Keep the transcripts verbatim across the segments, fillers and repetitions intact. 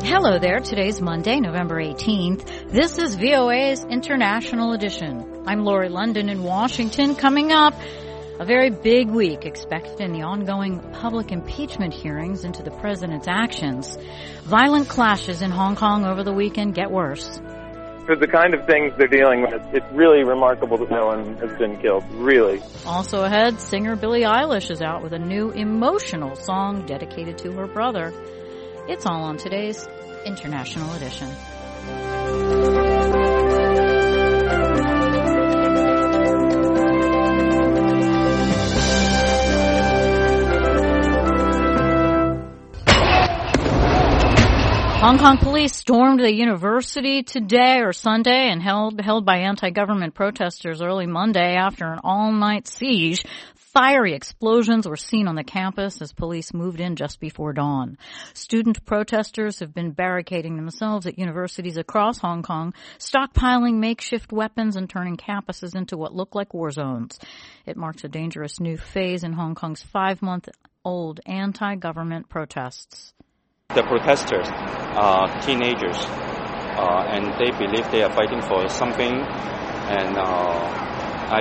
Hello there. Today's Monday, November eighteenth. This is V O A's International Edition. I'm Lori London in Washington. Coming up, a very big week expected in the ongoing public impeachment hearings into the president's actions. Violent clashes in Hong Kong over the weekend get worse. For the kind of things they're dealing with, it's really remarkable that no one has been killed, really. Also ahead, singer Billie Eilish is out with a new emotional song dedicated to her brother. It's all on today's International Edition. Hong Kong police stormed the university today or Sunday and held held by anti-government protesters early Monday after an all-night siege. Fiery explosions were seen on the campus as police moved in just before dawn. Student protesters have been barricading themselves at universities across Hong Kong, stockpiling makeshift weapons and turning campuses into what look like war zones. It marks a dangerous new phase in Hong Kong's five-month-old anti-government protests. The protesters are teenagers, uh, and they believe they are fighting for something, and uh,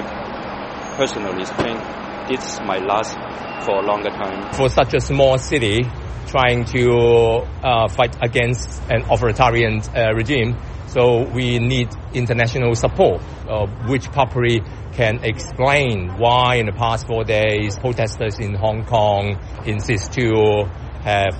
I personally think this might last for a longer time. For such a small city, trying to uh, fight against an authoritarian uh, regime, so we need international support, uh, which probably can explain why in the past four days protesters in Hong Kong insist to have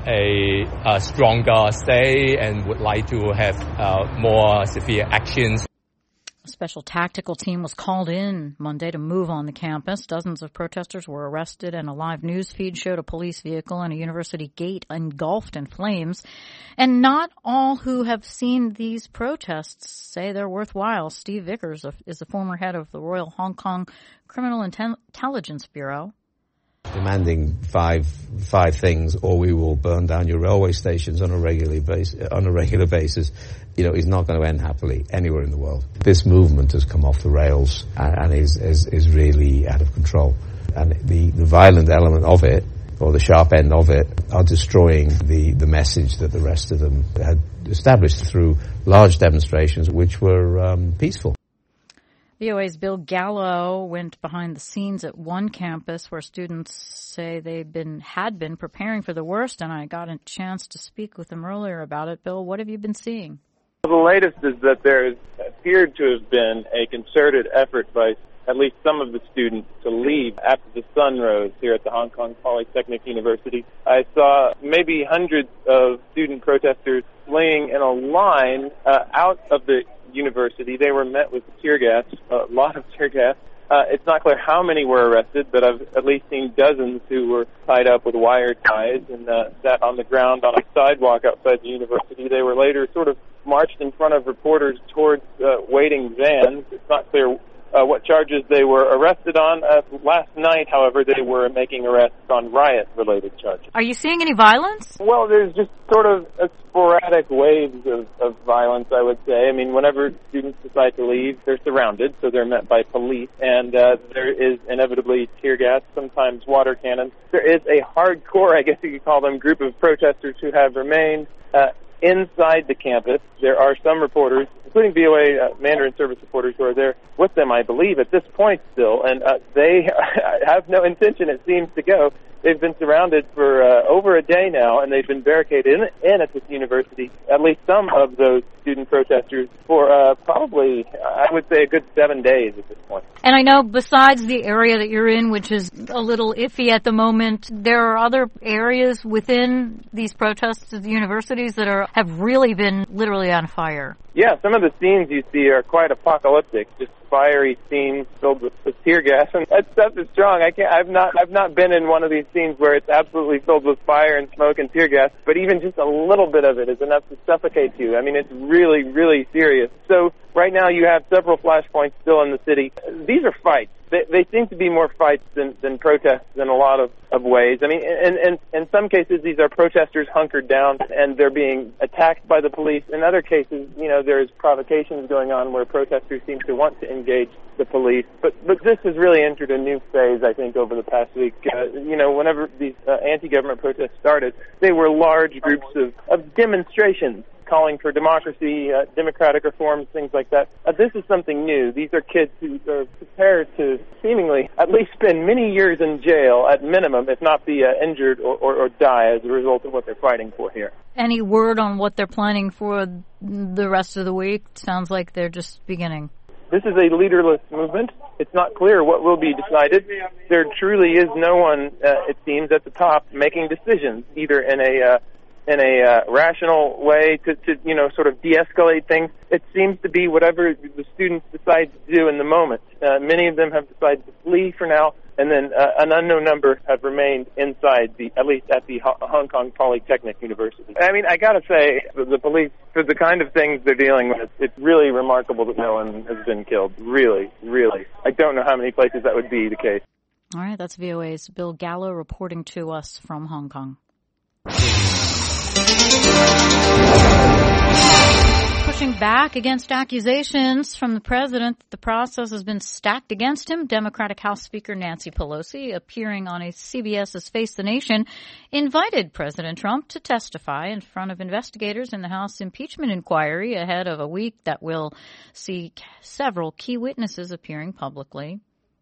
a, a stronger say and would like to have uh, more severe actions. A special tactical team was called in Monday to move on the campus. Dozens of protesters were arrested, and a live news feed showed a police vehicle and a university gate engulfed in flames. And not all who have seen these protests say they're worthwhile. Steve Vickers is the former head of the Royal Hong Kong Criminal Intelligence Bureau. Demanding five five things, or we will burn down your railway stations on a regular basis. On a regular basis, you know, is not going to end happily anywhere in the world. This movement has come off the rails and, and is, is is really out of control. And the, the violent element of it, or the sharp end of it, are destroying the, the message that the rest of them had established through large demonstrations, which were um, peaceful. V O A's Bill Gallo went behind the scenes at one campus where students say they've been had been preparing for the worst, and I got a chance to speak with them earlier about it. Bill, what have you been seeing? Well, the latest is that there appeared to have been a concerted effort by at least some of the students to leave after the sun rose here at the Hong Kong Polytechnic University. I saw maybe hundreds of student protesters fleeing in a line uh, out of the university. They were met with tear gas, a lot of tear gas. Uh, it's not clear how many were arrested, but I've at least seen dozens who were tied up with wire ties and uh, sat on the ground on a sidewalk outside the university. They were later sort of marched in front of reporters towards uh, waiting vans. It's not clear Uh, what charges they were arrested on. Uh, last night, however, they were making arrests on riot-related charges. Are you seeing any violence? Well, there's just sort of a sporadic waves of, of violence, I would say. I mean, whenever students decide to leave, they're surrounded, so they're met by police, and uh, there is inevitably tear gas, sometimes water cannons. There is a hardcore, I guess you could call them, group of protesters who have remained uh, inside the campus. There are some reporters, including V O A uh, Mandarin service reporters, who are there with them, I believe, at this point still, and uh, they have no intention, it seems, to go. They've been surrounded for uh, over a day now, and they've been barricaded in, in at this university, at least some of those student protesters, for uh, probably, I would say, a good seven days at this point. And I know besides the area that you're in, which is a little iffy at the moment, there are other areas within these protests at the universities that are have really been literally on fire. Yeah, some of the scenes you see are quite apocalyptic, just fiery scenes filled with, with tear gas, and that stuff is strong. I can't. I've not. I've not been in one of these scenes where it's absolutely filled with fire and smoke and tear gas. But even just a little bit of it is enough to suffocate you. I mean, it's really, really serious. So Right now you have several flashpoints still in the city. These are fights. They, they seem to be more fights than, than protests in a lot of, of ways. I mean, in, in, in some cases, these are protesters hunkered down and they're being attacked by the police. In other cases, you know, there's provocations going on where protesters seem to want to engage the police. But, but this has really entered a new phase, I think, over the past week. Uh, you know, whenever these uh, anti-government protests started, they were large groups of, of demonstrations calling for democracy, uh, democratic reforms, things like that. Uh, this is something new. These are kids who are prepared to seemingly at least spend many years in jail at minimum, if not be uh, injured or, or, or die as a result of what they're fighting for here. Any word on what they're planning for the rest of the week? Sounds like they're just beginning. This is a leaderless movement. It's not clear what will be decided. There truly is no one, uh, it seems, at the top making decisions, either in a uh, in a uh, rational way to, to, you know, sort of de-escalate things. It seems to be whatever the students decide to do in the moment. Uh, many of them have decided to flee for now, and then uh, an unknown number have remained inside the, at least at the Hong Kong Polytechnic University. I mean, I gotta say, the, the police, for the kind of things they're dealing with, it's really remarkable that no one has been killed. Really, really. I don't know how many places that would be the case. All right, that's V O A's Bill Gallo reporting to us from Hong Kong. Pushing back against accusations from the president that the process has been stacked against him, Democratic House Speaker Nancy Pelosi, appearing on a CBS's Face the Nation, invited President Trump to testify in front of investigators in the House impeachment inquiry ahead of a week that will see several key witnesses appearing publicly.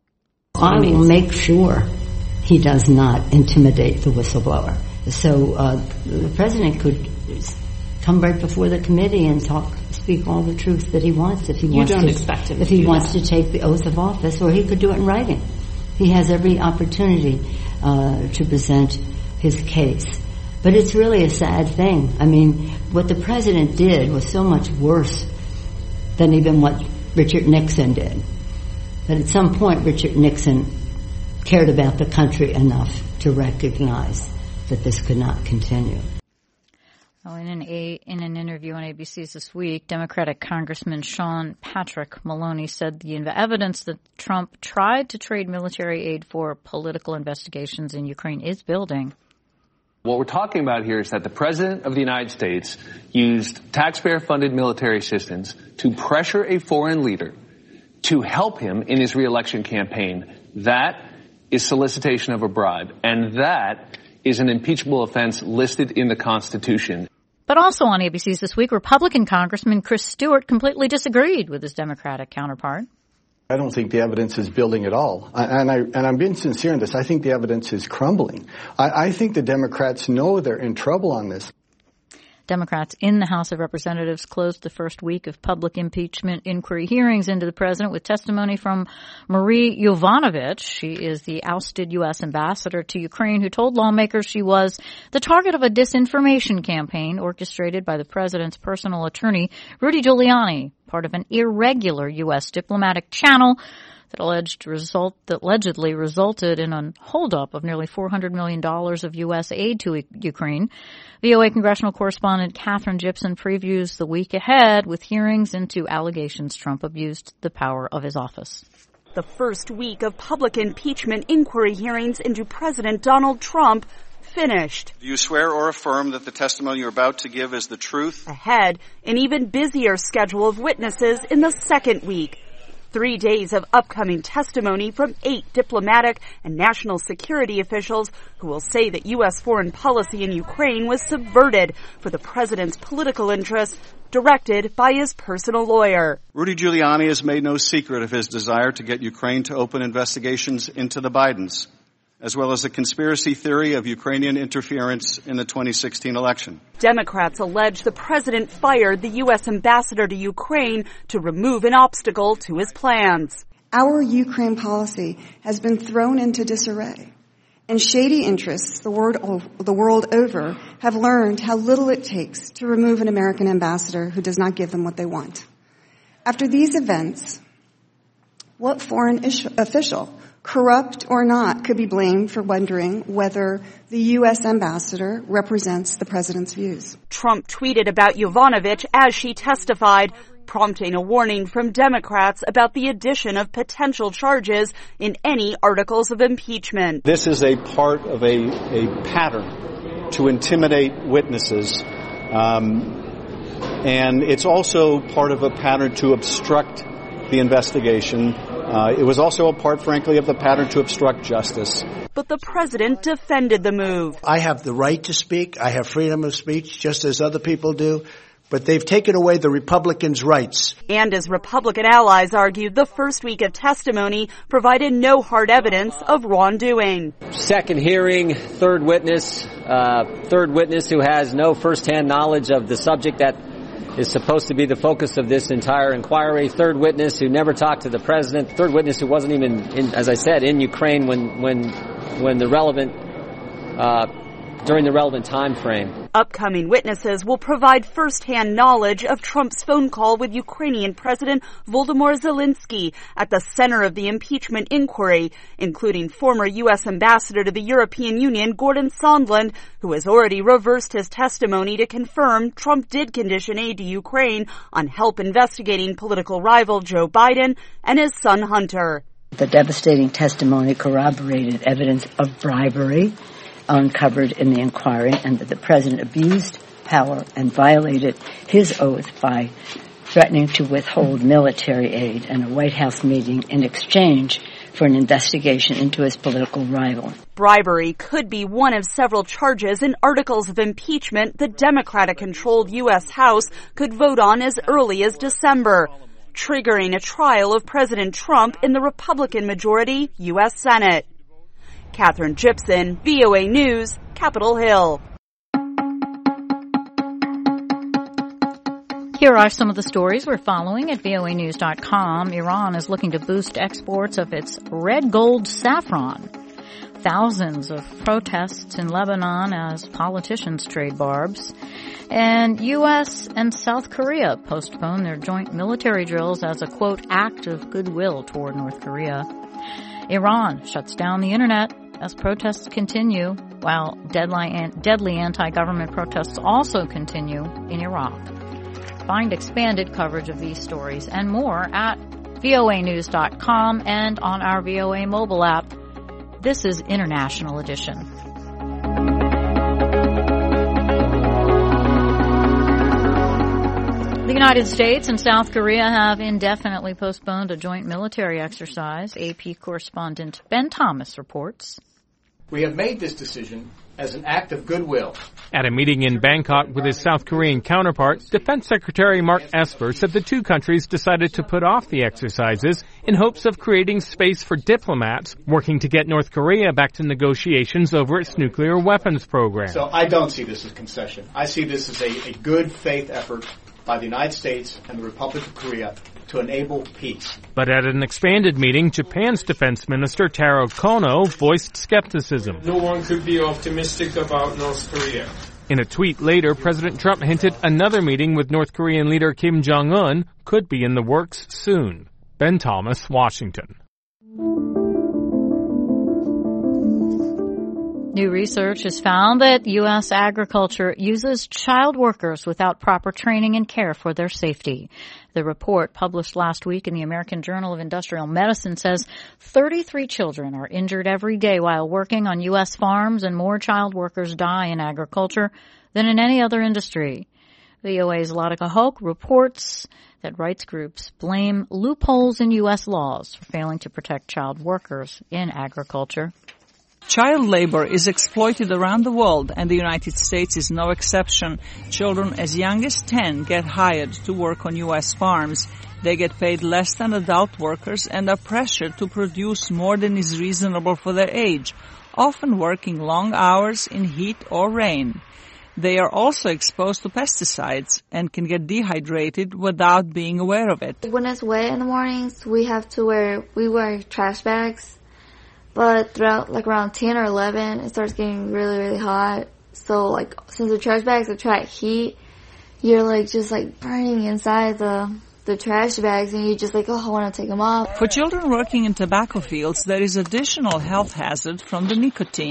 I will make sure he does not intimidate the whistleblower. So uh, the president could come right before the committee and talk, speak all the truth that he wants if he you wants don't to. Expect him if to he do wants that. to take the oath of office, or he could do it in writing. He has every opportunity uh, to present his case. But it's really a sad thing. I mean, what the president did was so much worse than even what Richard Nixon did. But at some point, Richard Nixon cared about the country enough to recognize that this could not continue. Well, in an a, in an interview on A B C's This Week, Democratic Congressman Sean Patrick Maloney said the evidence that Trump tried to trade military aid for political investigations in Ukraine is building. What we're talking about here is that the President of the United States used taxpayer-funded military assistance to pressure a foreign leader to help him in his re-election campaign. That is solicitation of a bribe, and that is an impeachable offense listed in the Constitution. But also on A B C's This Week, Republican Congressman Chris Stewart completely disagreed with his Democratic counterpart. I don't think the evidence is building at all. I, and, I, and I'm being sincere in this. I think the evidence is crumbling. I, I think the Democrats know they're in trouble on this. Democrats in the House of Representatives closed the first week of public impeachment inquiry hearings into the president with testimony from Marie Yovanovitch. She is the ousted U S ambassador to Ukraine who told lawmakers she was the target of a disinformation campaign orchestrated by the president's personal attorney, Rudy Giuliani, part of an irregular U S diplomatic channel that alleged result that allegedly resulted in a holdup of nearly four hundred million dollars of U S aid to Ukraine. V O A congressional correspondent Catherine Gibson previews the week ahead with hearings into allegations Trump abused the power of his office. The first week of public impeachment inquiry hearings into President Donald Trump finished. Do you swear or affirm that the testimony you're about to give is the truth? Ahead, an even busier schedule of witnesses in the second week. Three days of upcoming testimony from eight diplomatic and national security officials who will say that U S foreign policy in Ukraine was subverted for the president's political interests, directed by his personal lawyer. Rudy Giuliani has made no secret of his desire to get Ukraine to open investigations into the Bidens, as well as the conspiracy theory of Ukrainian interference in the twenty sixteen election. Democrats allege the president fired the U S ambassador to Ukraine to remove an obstacle to his plans. Our Ukraine policy has been thrown into disarray, and shady interests the world, the world over have learned how little it takes to remove an American ambassador who does not give them what they want. After these events, what foreign ish- official, corrupt or not, could be blamed for wondering whether the U S ambassador represents the president's views? Trump tweeted about Yovanovitch as she testified, prompting a warning from Democrats about the addition of potential charges in any articles of impeachment. This is a part of a, a pattern to intimidate witnesses, um, and it's also part of a pattern to obstruct the investigation. Uh, it was also a part, frankly, of the pattern to obstruct justice. But the president defended the move. I have the right to speak. I have freedom of speech, just as other people do. But they've taken away the Republicans' rights. And as Republican allies argued, the first week of testimony provided no hard evidence of wrongdoing. Second hearing, third witness, uh, third witness who has no firsthand knowledge of the subject that is supposed to be the focus of this entire inquiry. Third witness who never talked to the president. Third witness who wasn't even, in, as I said, in Ukraine when when when the relevant uh, during the relevant time frame. Upcoming witnesses will provide firsthand knowledge of Trump's phone call with Ukrainian President Volodymyr Zelensky at the center of the impeachment inquiry, including former U S Ambassador to the European Union Gordon Sondland, who has already reversed his testimony to confirm Trump did condition aid to Ukraine on help investigating political rival Joe Biden and his son Hunter. The devastating testimony corroborated evidence of bribery uncovered in the inquiry, and that the president abused power and violated his oath by threatening to withhold military aid and a White House meeting in exchange for an investigation into his political rival. Bribery could be one of several charges in articles of impeachment the Democratic-controlled U S House could vote on as early as December, triggering a trial of President Trump in the Republican-majority U S Senate. Catherine Gibson, V O A News, Capitol Hill. Here are some of the stories we're following at V O A news dot com. Iran is looking to boost exports of its red gold saffron. Thousands of protests in Lebanon as politicians trade barbs. And U S and South Korea postpone their joint military drills as a, quote, act of goodwill toward North Korea. Iran shuts down the internet as protests continue, while deadly anti-government protests also continue in Iraq. Find expanded coverage of these stories and more at V O A news dot com and on our V O A mobile app. This is International Edition. The United States and South Korea have indefinitely postponed a joint military exercise. A P correspondent Ben Thomas reports. We have made this decision as an act of goodwill. At a meeting in Bangkok with his South Korean counterpart, Defense Secretary Mark Esper said the two countries decided to put off the exercises in hopes of creating space for diplomats working to get North Korea back to negotiations over its nuclear weapons program. So I don't see this as concession. I see this as a, a good faith effort by the United States and the Republic of Korea to enable peace. But at an expanded meeting, Japan's Defense Minister Taro Kono voiced skepticism. No one could be optimistic about North Korea. In a tweet later, President Trump hinted another meeting with North Korean leader Kim Jong-un could be in the works soon. Ben Thomas, Washington. New research has found that U S agriculture uses child workers without proper training and care for their safety. The report, published last week in the American Journal of Industrial Medicine, says thirty-three children are injured every day while working on U S farms, and more child workers die in agriculture than in any other industry. V O A's Latika Hoke reports that rights groups blame loopholes in U S laws for failing to protect child workers in agriculture. Child labor is exploited around the world, and the United States is no exception. Children as young as ten get hired to work on U S farms. They get paid less than adult workers and are pressured to produce more than is reasonable for their age, often working long hours in heat or rain. They are also exposed to pesticides and can get dehydrated without being aware of it. When it's wet in the mornings, we have to wear, we wear trash bags. But throughout, like around ten or eleven, it starts getting really, really hot. So, like, since the trash bags attract heat, you're, like, just, like, burning inside the the trash bags, and you're just like, oh, I want to take them off. For children working in tobacco fields, there is additional health hazard from the nicotine.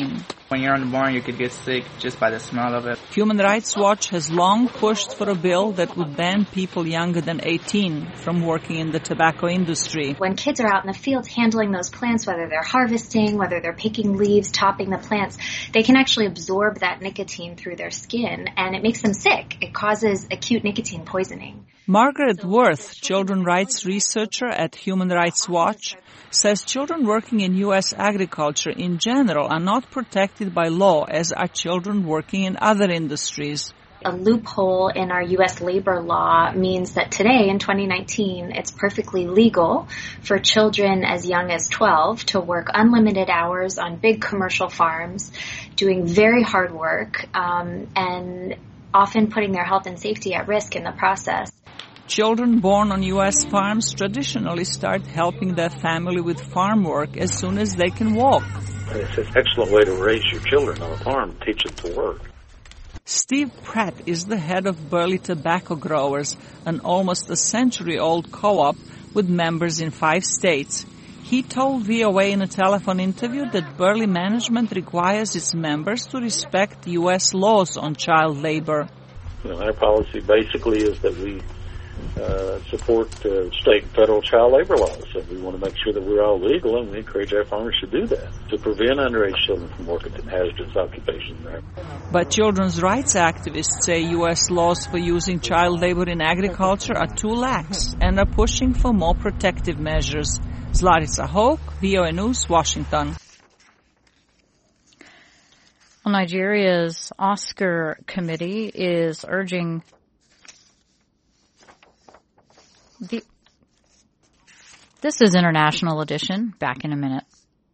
When you're on the barn, you could get sick just by the smell of it. Human Rights Watch has long pushed for a bill that would ban people younger than eighteen from working in the tobacco industry. When kids are out in the fields handling those plants, whether they're harvesting, whether they're picking leaves, topping the plants, they can actually absorb that nicotine through their skin, and it makes them sick. It causes acute nicotine poisoning. Margaret Worth, children's rights researcher at Human Rights Watch, says children working in U S agriculture in general are not protected by law, as are children working in other industries. A loophole in our U S labor law means that today, in twenty nineteen, it's perfectly legal for children as young as twelve to work unlimited hours on big commercial farms, doing very hard work, um, and often putting their health and safety at risk in the process. Children born on U S farms traditionally start helping their family with farm work as soon as they can walk. It's an excellent way to raise your children on a farm, teach them to work. Steve Pratt is the head of Burley Tobacco Growers, an almost a century-old co-op with members in five states. He told V O A in a telephone interview that Burley management requires its members to respect U S laws on child labor. You know, our policy basically is that we uh, support uh, state and federal child labor laws. So we want to make sure that we're all legal, and we encourage our farmers to do that, to prevent underage children from working in hazardous occupations. But children's rights activists say U S laws for using child labor in agriculture are too lax and are pushing for more protective measures. Zlarica Hoke, V O A News, Washington. Well, Nigeria's Oscar committee is urging the... This is International Edition. Back in a minute.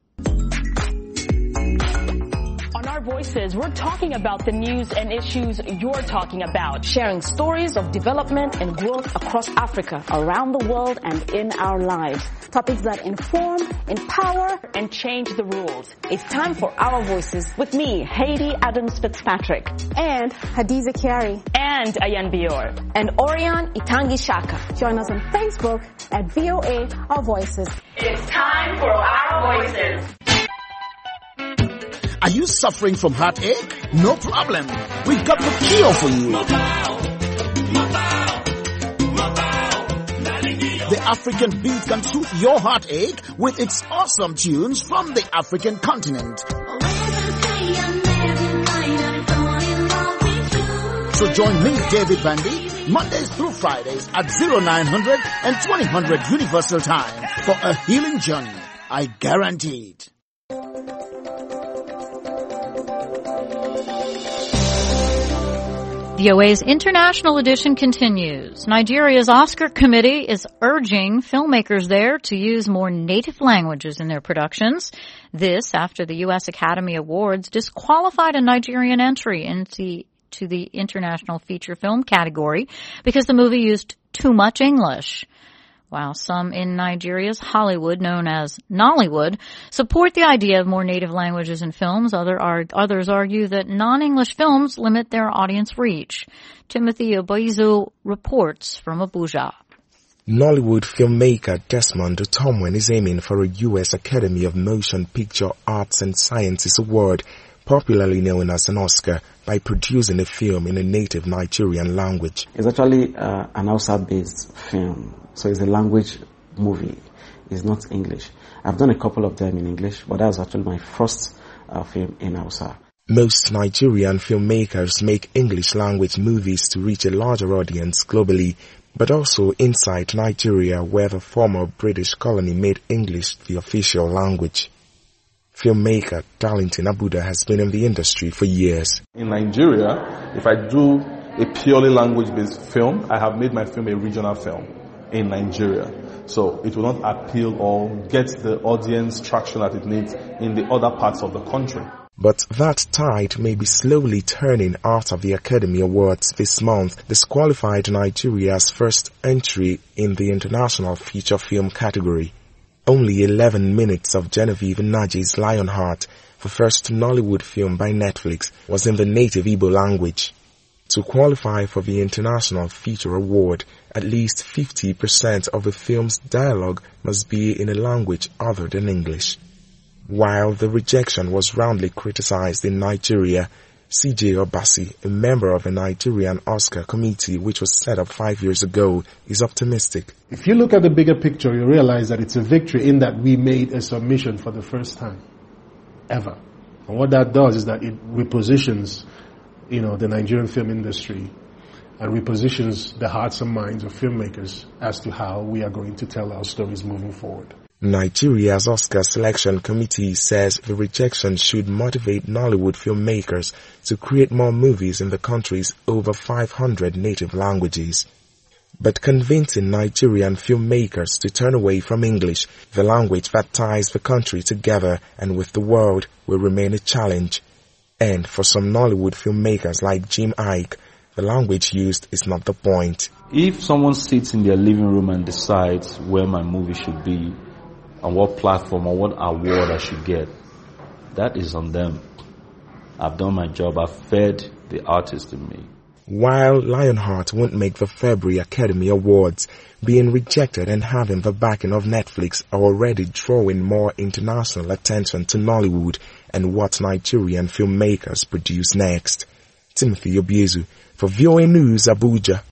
On Our Voices, we're talking about the news and issues you're talking about, sharing stories of development and growth across Africa, around the world, and in our lives. Topics that inform, empower, and change the rules. It's time for Our Voices with me, Haiti Adams Fitzpatrick, and Hadiza Kiari, and Ayan Bior, and Orion Itangi Shaka. Join us on Facebook at V O A Our Voices. It's time for Our Voices. Are you suffering from heartache? No problem. We've got the cure for you. The African beat can soothe your heartache with its awesome tunes from the African continent. So join me, David Vandy, Mondays through Fridays at oh nine hundred and twenty hundred Universal Time for a healing journey. I guarantee it. V O A's International Edition continues. Nigeria's Oscar committee is urging filmmakers there to use more native languages in their productions. This after the U S Academy Awards disqualified a Nigerian entry into to the international feature film category because the movie used too much English. While some in Nigeria's Hollywood, known as Nollywood, support the idea of more native languages in films, other are, others argue that non-English films limit their audience reach. Timothy Obizu reports from Abuja. Nollywood filmmaker Desmond Otomwen is aiming for a U S Academy of Motion Picture Arts and Sciences Award, popularly known as an Oscar, by producing a film in a native Nigerian language. It's actually uh, an Hausa-based film. So it's a language movie. It's not English. I've done a couple of them in English, but that was actually my first uh, film in Hausa. Most Nigerian filmmakers make English language movies to reach a larger audience globally, but also inside Nigeria, where the former British colony made English the official language. Filmmaker Darlington Abuda has been in the industry for years. In Nigeria, if I do a purely language-based film, I have made my film a regional film in Nigeria. So it will not appeal or get the audience traction that it needs in the other parts of the country. But that tide may be slowly turning after the Academy Awards this month disqualified Nigeria's first entry in the international feature film category. Only eleven minutes of Genevieve Naji's Lionheart, the first Nollywood film by Netflix, was in the native Igbo language. To qualify for the International Feature Award, at least fifty percent of the film's dialogue must be in a language other than English. While the rejection was roundly criticized in Nigeria, C J Obasi, a member of the Nigerian Oscar committee which was set up five years ago, is optimistic. If you look at the bigger picture, you realize that it's a victory in that we made a submission for the first time ever. And what that does is that it repositions, you know, the Nigerian film industry and repositions the hearts and minds of filmmakers as to how we are going to tell our stories moving forward. Nigeria's Oscar Selection Committee says the rejection should motivate Nollywood filmmakers to create more movies in the country's over five hundred native languages. But convincing Nigerian filmmakers to turn away from English, the language that ties the country together and with the world, will remain a challenge. And for some Nollywood filmmakers like Jim Iyke, the language used is not the point. If someone sits in their living room and decides where my movie should be, on what platform or what award I should get, that is on them. I've done my job. I've fed the artist in me. While Lionheart won't make the February Academy Awards, being rejected and having the backing of Netflix are already drawing more international attention to Nollywood and what Nigerian filmmakers produce next. Timothy Obiezu for V O A News, Abuja.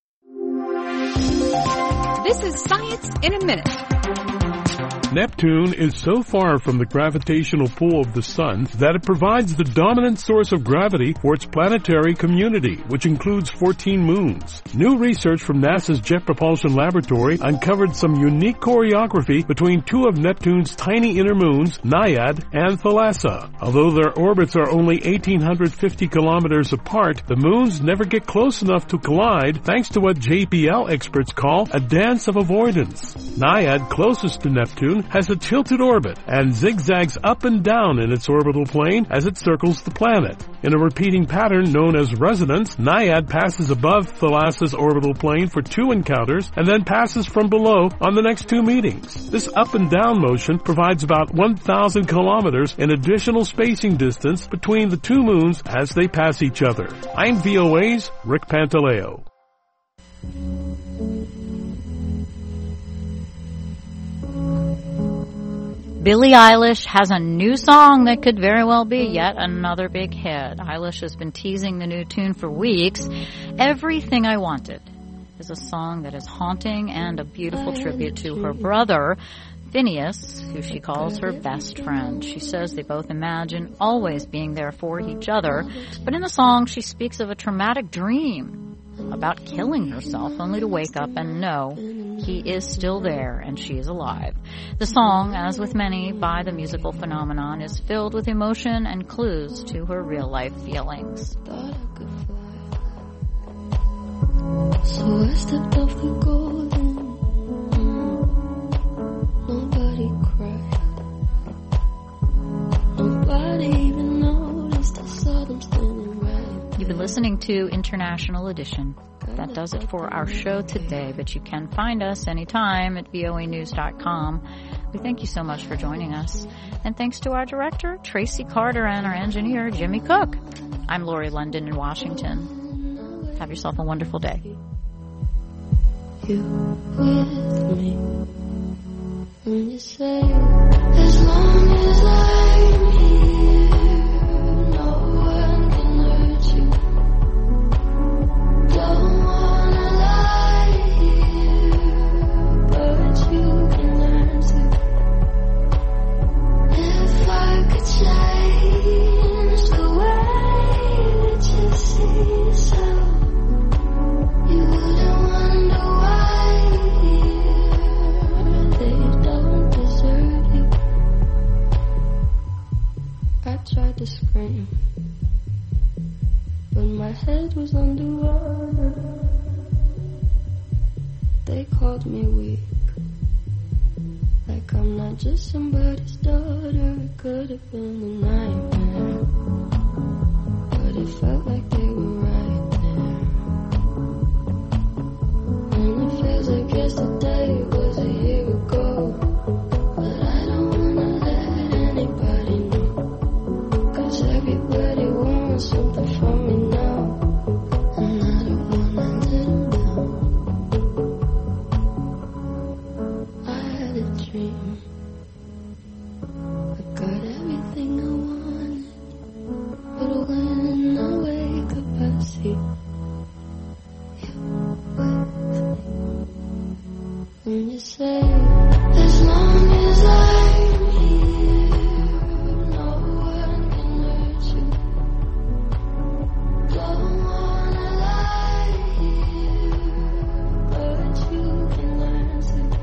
This is Science in a Minute. Neptune is so far from the gravitational pull of the Sun that it provides the dominant source of gravity for its planetary community, which includes fourteen moons. New research from NASA's Jet Propulsion Laboratory uncovered some unique choreography between two of Neptune's tiny inner moons, Naiad and Thalassa. Although their orbits are only one thousand eight hundred fifty kilometers apart, the moons never get close enough to collide thanks to what J P L experts call a dance of avoidance. Naiad, closest to Neptune, has a tilted orbit and zigzags up and down in its orbital plane as it circles the planet. In a repeating pattern known as resonance, Naiad passes above Thalassa's orbital plane for two encounters and then passes from below on the next two meetings. This up and down motion provides about one thousand kilometers in additional spacing distance between the two moons as they pass each other. I'm V O A's Rick Pantaleo. Billie Eilish has a new song that could very well be yet another big hit. Eilish has been teasing the new tune for weeks. Everything I Wanted is a song that is haunting and a beautiful tribute to her brother, Phineas, who she calls her best friend. She says they both imagine always being there for each other, but in the song she speaks of a traumatic dream about killing herself, only to wake up and know he is still there and she is alive. The song, as with many by the musical phenomenon, is filled with emotion and clues to her real-life feelings. So I stepped off the golden, nobody cried, nobody even noticed I saw them standing right. You've been listening to International Edition. That does it for our show today, but you can find us anytime at V O A news dot com. We thank you so much for joining us. And thanks to our director, Tracy Carter, and our engineer, Jimmy Cook. I'm Lori London in Washington. Have yourself a wonderful day. You with me when you say, as long as I'm here, no one can hurt you. Don't wanna lie here, but you can learn to. If I could change the way that you see yourself, you wouldn't wonder why they don't deserve you. I tried to scream, but my head was underwater. They called me weak, like I'm not just somebody's daughter. It could have been a nightmare, but it felt like they were right there. And it feels like yesterday was a year ago, but I don't wanna let anybody know, 'cause everybody wants something from me now, and I don't wanna let them down. I had a dream, a guy bottle when I wake up, I see you with me. When you say, as long as I'm here, no one can hurt you. Don't wanna lie here, but you can learn to.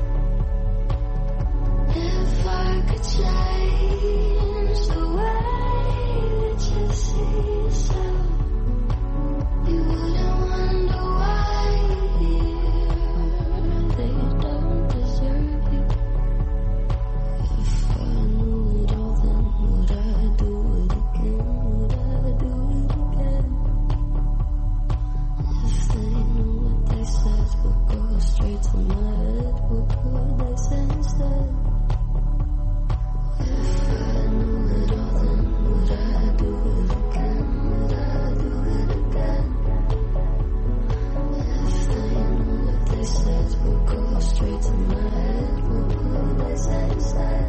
If I could change the way that you see yourself, you wouldn't wonder why they don't deserve you. If I knew it all, then would I do it again? Would I do it again? If they knew what they said would go straight to my head, what would they say instead? If I knew it all, then would I do it again? Would I do it again? If they knew what they said would go straight to my head, what would they say instead?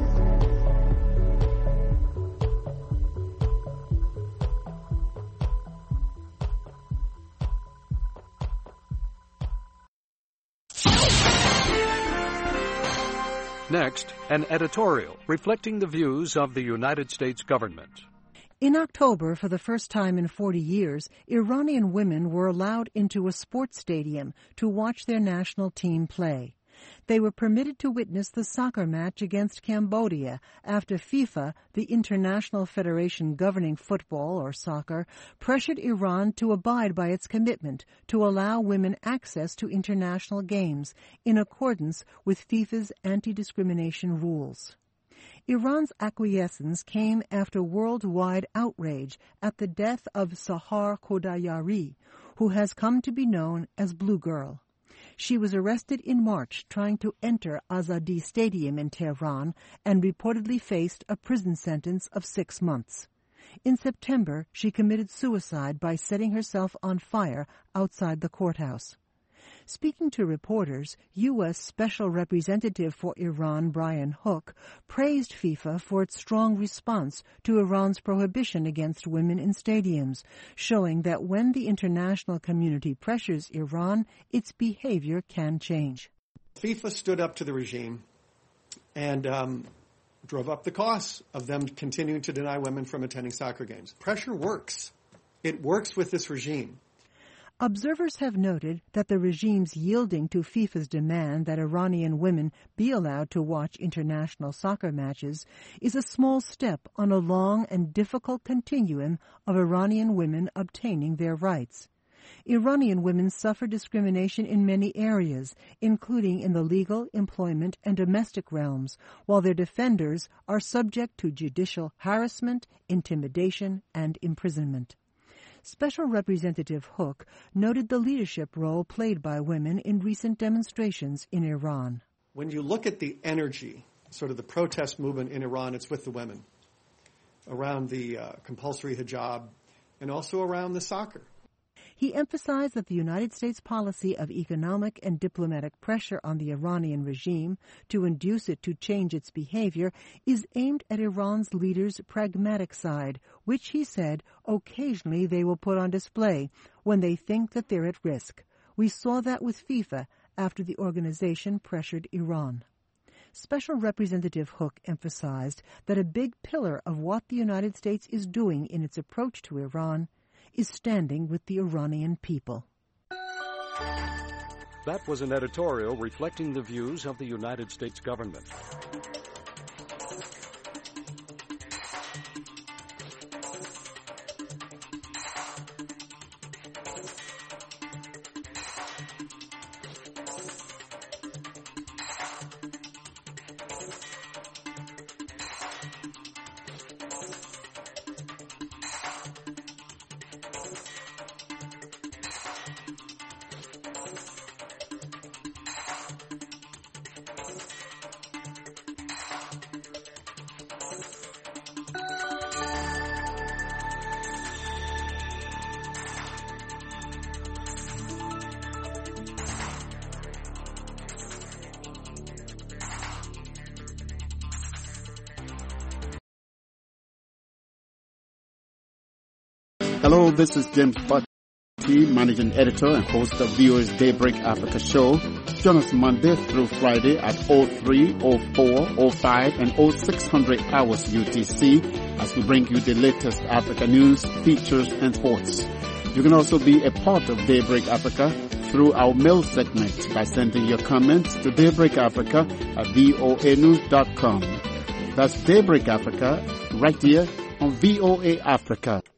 Next, an editorial reflecting the views of the United States government. In October, for the first time in forty years, Iranian women were allowed into a sports stadium to watch their national team play. They were permitted to witness the soccer match against Cambodia after FIFA, the international federation governing football or soccer, pressured Iran to abide by its commitment to allow women access to international games in accordance with FIFA's anti-discrimination rules. Iran's acquiescence came after worldwide outrage at the death of Sahar Khodayari, who has come to be known as Blue Girl. She was arrested in March trying to enter Azadi Stadium in Tehran and reportedly faced a prison sentence of six months. In September, she committed suicide by setting herself on fire outside the courthouse. Speaking to reporters, U S Special Representative for Iran Brian Hook praised FIFA for its strong response to Iran's prohibition against women in stadiums, showing that when the international community pressures Iran, its behavior can change. FIFA stood up to the regime and um, drove up the costs of them continuing to deny women from attending soccer games. Pressure works. It works with this regime. Observers have noted that the regime's yielding to FIFA's demand that Iranian women be allowed to watch international soccer matches is a small step on a long and difficult continuum of Iranian women obtaining their rights. Iranian women suffer discrimination in many areas, including in the legal, employment, and domestic realms, while their defenders are subject to judicial harassment, intimidation, and imprisonment. Special Representative Hook noted the leadership role played by women in recent demonstrations in Iran. When you look at the energy, sort of the protest movement in Iran, it's with the women around the uh, compulsory hijab and also around the soccer. He emphasized that the United States policy of economic and diplomatic pressure on the Iranian regime to induce it to change its behavior is aimed at Iran's leaders' pragmatic side, which, he said, occasionally they will put on display when they think that they're at risk. We saw that with FIFA after the organization pressured Iran. Special Representative Hook emphasized that a big pillar of what the United States is doing in its approach to Iran is standing with the Iranian people. That was an editorial reflecting the views of the United States government. Hello, this is James Butt, Managing Editor and host of V O A's Daybreak Africa show. Join us Monday through Friday at oh three, oh four, oh five and oh six hundred hours U T C as we bring you the latest Africa news, features and sports. You can also be a part of Daybreak Africa through our mail segment by sending your comments to Daybreak Africa at voa news dot com. That's Daybreak Africa right here on V O A Africa.